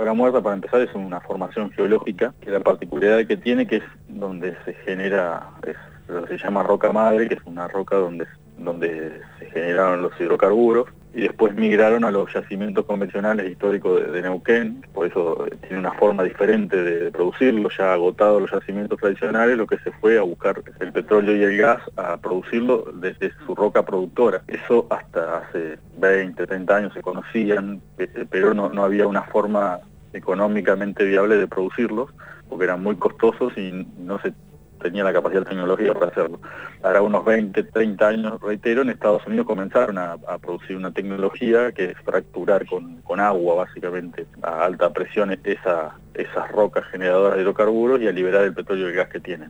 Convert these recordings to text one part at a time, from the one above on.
Vaca Muerta, para empezar, es una formación geológica, que la particularidad que tiene que es donde se genera, lo que se llama roca madre, que es una roca donde se generaron los hidrocarburos, y después migraron a los yacimientos convencionales históricos de Neuquén. Por eso tiene una forma diferente de producirlo. Ya agotados los yacimientos tradicionales, lo que se fue a buscar el petróleo y el gas, a producirlo desde su roca productora. Eso hasta hace 20, 30 años se conocían, pero no había una forma económicamente viable de producirlos, porque eran muy costosos y no se tenía la capacidad tecnológica para hacerlo. Ahora unos 20, 30 años, reitero, en Estados Unidos comenzaron a producir una tecnología que es fracturar con agua, básicamente, a alta presión esas rocas generadoras de hidrocarburos y a liberar el petróleo y el gas que tienen.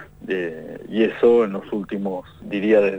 Y eso en los últimos, diría desde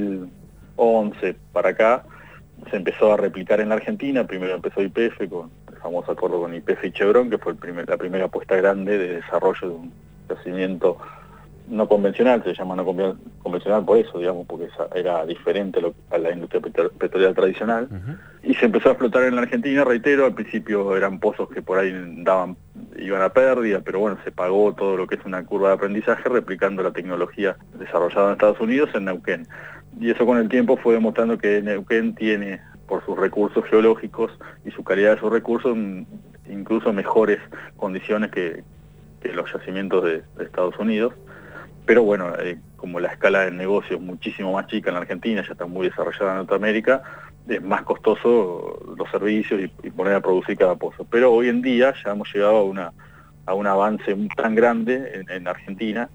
2011 para acá, se empezó a replicar en la Argentina. Primero empezó YPF con el famoso acuerdo con YPF y Chevron, que fue la primera apuesta grande de desarrollo de un yacimiento no convencional. Se llama no convencional por eso, digamos, porque era diferente a la industria petrolera tradicional. Y se empezó a explotar en la Argentina, reitero. Al principio eran pozos que por ahí iban a pérdida, pero bueno, se pagó todo lo que es una curva de aprendizaje replicando la tecnología desarrollada en Estados Unidos en Neuquén. Y eso con el tiempo fue demostrando que Neuquén tiene, por sus recursos geológicos y su calidad de sus recursos, incluso mejores condiciones que los yacimientos de Estados Unidos. Pero bueno, como la escala del negocio es muchísimo más chica en la Argentina, ya está muy desarrollada en Norteamérica, es más costoso los servicios y poner a producir cada pozo. Pero hoy en día ya hemos llegado a un avance tan grande en Argentina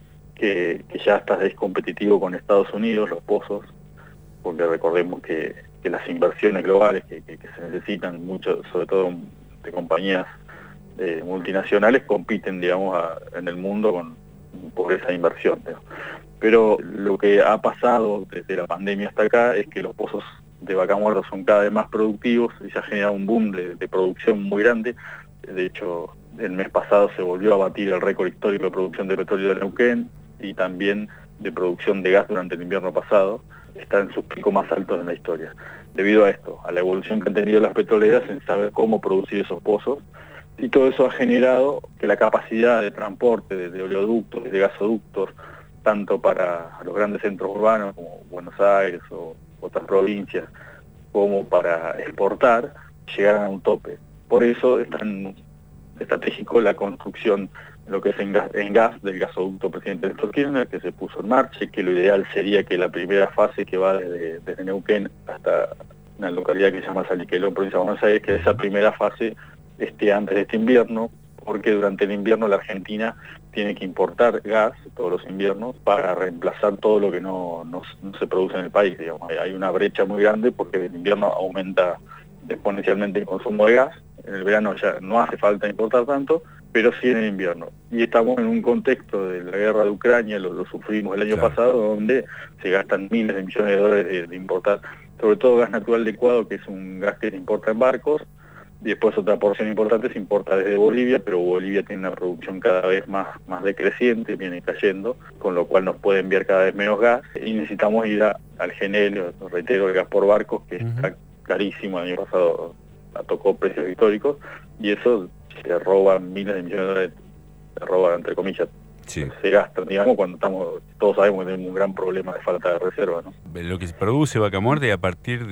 que ya es competitivo con Estados Unidos los pozos, porque recordemos que las inversiones globales que se necesitan mucho, sobre todo de compañías multinacionales, compiten, digamos, en el mundo por esa inversión, ¿no? Pero lo que ha pasado desde la pandemia hasta acá es que los pozos de Vaca Muerta son cada vez más productivos y se ha generado un boom de producción muy grande. De hecho, el mes pasado se volvió a batir el récord histórico de producción de petróleo de Neuquén y también de producción de gas durante el invierno pasado. Está en sus picos más altos en la historia. Debido a esto, a la evolución que han tenido las petroleras en saber cómo producir esos pozos, y todo eso ha generado que la capacidad de transporte de oleoductos y de gasoductos, tanto para los grandes centros urbanos como Buenos Aires o otras provincias, como para exportar, llegaran a un tope. Por eso es tan estratégico la construcción, lo que es en gas del gasoducto Presidente Néstor Kirchner, que se puso en marcha, que lo ideal sería que la primera fase, que va desde Neuquén hasta una localidad que se llama Saliqueló, provincia de Buenos Aires, que esa primera fase esté antes de este invierno, porque durante el invierno la Argentina tiene que importar gas todos los inviernos para reemplazar todo lo que no se produce en el país, digamos. Hay una brecha muy grande porque en el invierno aumenta exponencialmente el consumo de gas. En el verano ya no hace falta importar tanto, pero sí en el invierno. Y estamos en un contexto de la guerra de Ucrania, lo sufrimos el año pasado, donde se gastan miles de millones de dólares de importar, sobre todo gas natural licuado, que es un gas que se importa en barcos. Y después otra porción importante se importa desde Bolivia, pero Bolivia tiene una producción cada vez más decreciente, viene cayendo, con lo cual nos puede enviar cada vez menos gas y necesitamos ir al GNL, reitero, el gas por barcos, que está carísimo. El año pasado tocó precios históricos y eso se roban miles de millones de dólares, se roban entre comillas. Sí. Se gastan, digamos, cuando todos sabemos que tenemos un gran problema de falta de reserva, ¿no? Lo que se produce Vaca Muerta, y a partir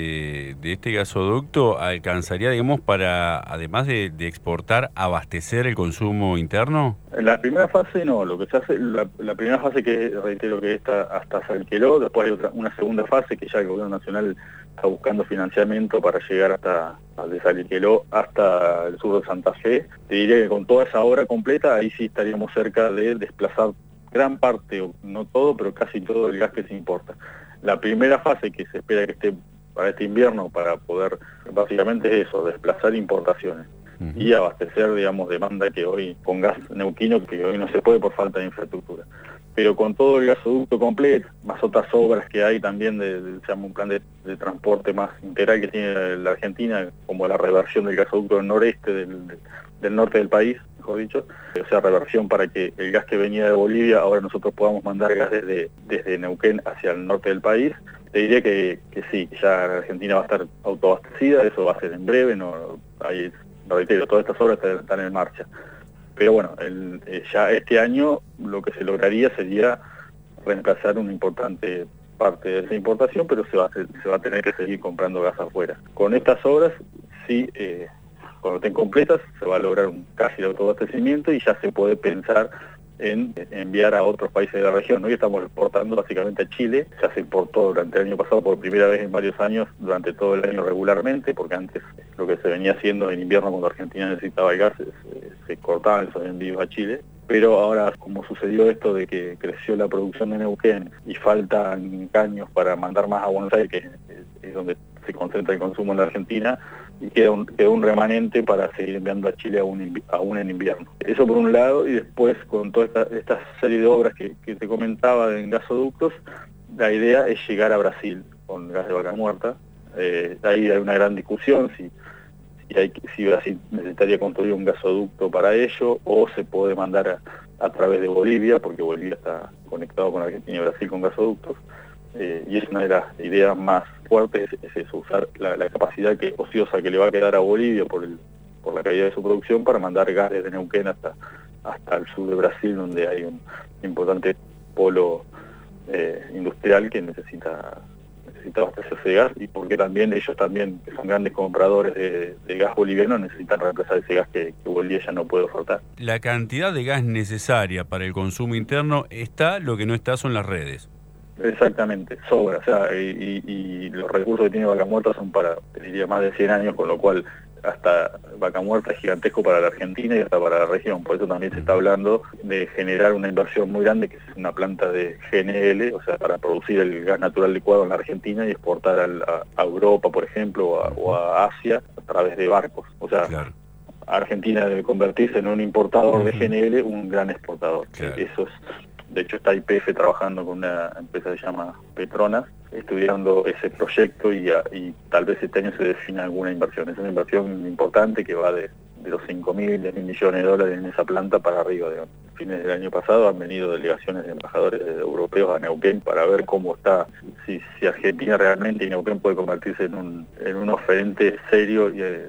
de este gasoducto, ¿alcanzaría, digamos, para, además de exportar, abastecer el consumo interno? En la primera fase no, lo que se hace, la primera fase, que reitero que está hasta Salqueló, después hay una segunda fase que ya el gobierno nacional está buscando financiamiento para llegar hasta de Salqueló hasta el sur de Santa Fe. Te diría que con toda esa obra completa, ahí sí estaríamos cerca de desplazar gran parte, o no todo, pero casi todo el gas que se importa. La primera fase, que se espera que esté para este invierno, para poder, básicamente es eso, desplazar importaciones y abastecer, digamos, demanda que hoy, con gas neuquino, que hoy no se puede por falta de infraestructura. Pero con todo el gasoducto completo, más otras obras que hay también, se llama un plan de transporte más integral que tiene la Argentina, como la reversión del gasoducto del noreste, del norte del país, mejor dicho, o sea, reversión para que el gas que venía de Bolivia, ahora nosotros podamos mandar gas desde Neuquén hacia el norte del país. Te diría que sí, ya la Argentina va a estar autoabastecida, eso va a ser en breve, no hay reitero, todas estas obras están en marcha. Pero bueno, ya este año lo que se lograría sería reemplazar una importante parte de esa importación, pero se va a tener que seguir comprando gas afuera. Con estas obras, sí, cuando estén completas, se va a lograr casi el autoabastecimiento y ya se puede pensar en enviar a otros países de la región. Hoy estamos exportando básicamente a Chile, ya se importó durante el año pasado por primera vez en varios años, durante todo el año regularmente, porque antes lo que se venía haciendo en invierno cuando Argentina necesitaba el gas, se cortaban esos envíos a Chile. Pero ahora, como sucedió esto de que creció la producción de Neuquén y faltan caños para mandar más a Buenos Aires, que es donde se concentra el consumo en la Argentina, y queda un remanente para seguir enviando a Chile aún en invierno. Eso por un lado, y después con toda esta serie de obras que te comentaba en gasoductos, la idea es llegar a Brasil con gas de Vaca Muerta. Ahí hay una gran discusión si Brasil necesitaría construir un gasoducto para ello, o se puede mandar a través de Bolivia, porque Bolivia está conectado con Argentina y Brasil con gasoductos. Y es una de las ideas más fuertes, es eso, usar la capacidad ociosa que le va a quedar a Bolivia por la caída de su producción para mandar gas desde Neuquén hasta el sur de Brasil, donde hay un importante polo industrial que necesita abastecerse de gas, y porque también ellos también, que son grandes compradores de gas boliviano, necesitan reemplazar ese gas que Bolivia ya no puede ofertar. La cantidad de gas necesaria para el consumo interno está, lo que no está son las redes. Exactamente, sobra, o sea, y los recursos que tiene Vaca Muerta son para, te diría, más de 100 años, con lo cual hasta Vaca Muerta es gigantesco para la Argentina y hasta para la región. Por eso también se está hablando de generar una inversión muy grande, que es una planta de GNL, o sea, para producir el gas natural licuado en la Argentina y exportar a Europa, por ejemplo, o a Asia a través de barcos. O sea, claro, Argentina debe convertirse en un importador de GNL, un gran exportador. Claro. Eso es. De hecho, está YPF trabajando con una empresa que se llama Petronas, estudiando ese proyecto y tal vez este año se defina alguna inversión. Es una inversión importante que va de los 5.000, 10.000 millones de dólares en esa planta para arriba. A fines del año pasado han venido delegaciones de embajadores europeos a Neuquén para ver cómo está, si Argentina realmente y Neuquén puede convertirse en un oferente serio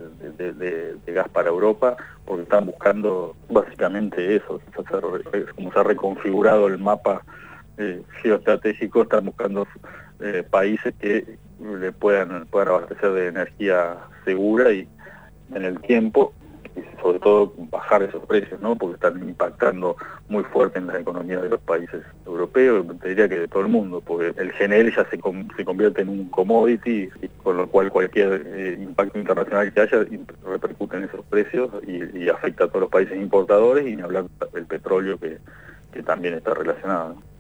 de gas para Europa, porque están buscando básicamente eso, como se ha reconfigurado el mapa geoestratégico, están buscando países que le puedan abastecer de energía segura y en el tiempo, y sobre todo bajar esos precios, ¿no? Porque están impactando muy fuerte en la economía de los países europeos, te diría que de todo el mundo, porque el GNL ya se convierte en un commodity, y con lo cual cualquier impacto internacional que haya repercute en esos precios y afecta a todos los países importadores, y ni hablar del petróleo que también está relacionado, ¿no?